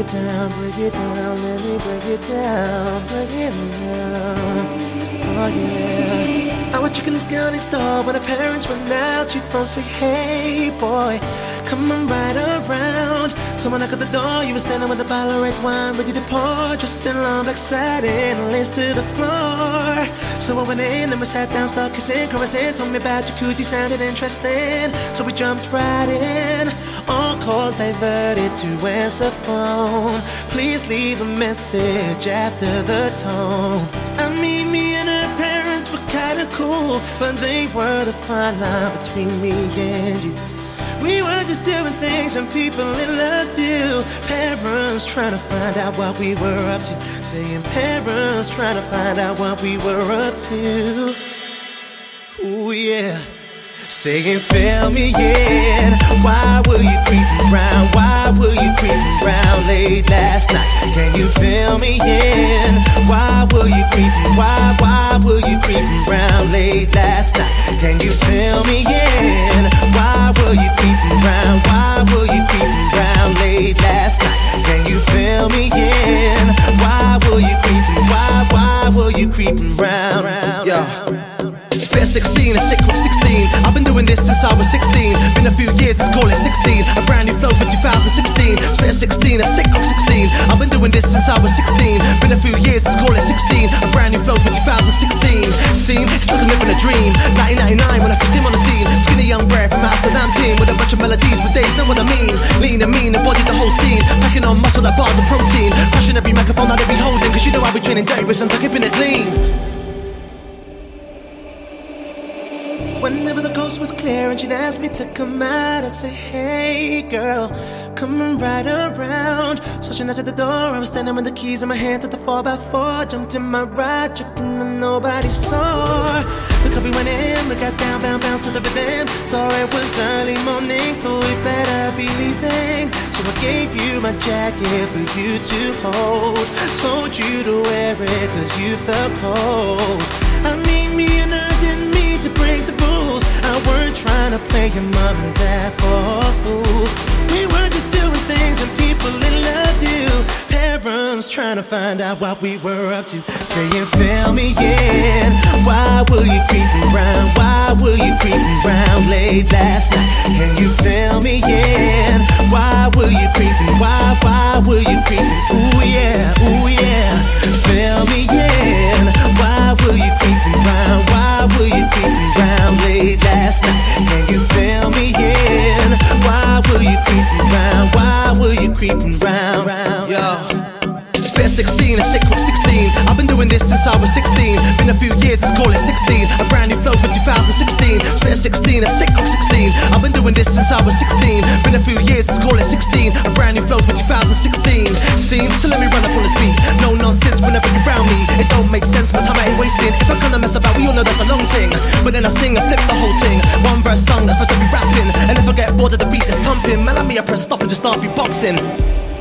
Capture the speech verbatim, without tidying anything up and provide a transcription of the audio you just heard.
it down, break it down, let me break it down, break it down. Oh yeah. I was checking this girl next door when her parents went out. She phone say, hey boy, come on right around. Someone knocked at the door, you were standing with a bottle of red wine ready to pour, dressed in long black satin, lace to the floor. So I went in and we sat down, started kissing, caressing, told me about jacuzzi, sounded interesting. So we jumped right in, all calls diverted to answer phone. Please leave a message after the tone. I mean, me and her parents were kinda cool, but they were the fine line between me and you. We were just doing things and people in love do. Parents trying to find out what we were up to. Saying parents trying to find out what we were up to. Ooh yeah. Saying fill me in. Why were you creeping around? Why were you creeping around late last night? Can you fill me in? Why were you creeping? Why, why were you creeping around late last night? Can you fill me in? Why were you creeping around? Why were you creeping around late last night? Can you fill me in? Why were you creeping? Why, why were you creeping around? Yo. Spit sixteen, a sick quick sixteen. I've been doing this since I was sixteen. Been a few years, let's call it sixteen. A brand new flow for two thousand sixteen. Spit sixteen, a sick quick sixteen. I've been doing this since I was sixteen. Been a few years, let's call it sixteen. A brand new flow for two thousand sixteen. Seen, it's like I'm living a dream. nineteen ninety-nine when I first came on the scene. Skinny young brat from Amsterdam team with a bunch of melodies for days, know what I mean? Lean and mean, embodied the whole scene. Packing on muscle like bars of protein. Crushing every microphone that I be holding. Cause you know I be training dirty with some keeping it clean. Whenever the coast was clear and she'd ask me to come out, I'd say, hey girl, come on right around. So she knocked at the door, I was standing with the keys in my hand at the four by four. Jumped in my ride, checking that nobody saw. The club we went in, we got down, bound, bounce to the rhythm. Saw it was early morning, thought we better be leaving. So I gave you my jacket for you to hold. Told you to wear it cause you felt cold. I mean, me and her didn't mean to break the rules. I weren't trying to play your mom and dad for fools. We were just doing things and people in love do. Parents trying to find out what we were up to. Saying fill me in. Why were you creeping around? Why were you creeping around late last night? Can you fill me in? Why were you creeping? Why, why were you creeping? Ooh yeah, ooh yeah. Fill me in. Why were you creeping around? Why were you creeping around late last night? Can you fill me in? Why were you creeping around? Why were you creeping around? Yo. Spit sixteen, a sick quick sixteen. I've been doing this since I was sixteen. Been a few years, let's call it sixteen. A brand new flow for two thousand sixteen. Spit sixteen, a sick quick sixteen. I've been doing this since I was sixteen. Been a few years, let's call it sixteen. A brand new flow for two thousand sixteen. Seen, so let me run up on this beat. No nonsense whenever you're around me. It don't make sense, my time I ain't wasting. If I kinda mess about, we all know that's a long thing. But then I sing and flip the whole thing. One verse song, the first I be rapping. And if I get bored of the beat that's pumping, man, I me I press stop and just start beatboxing.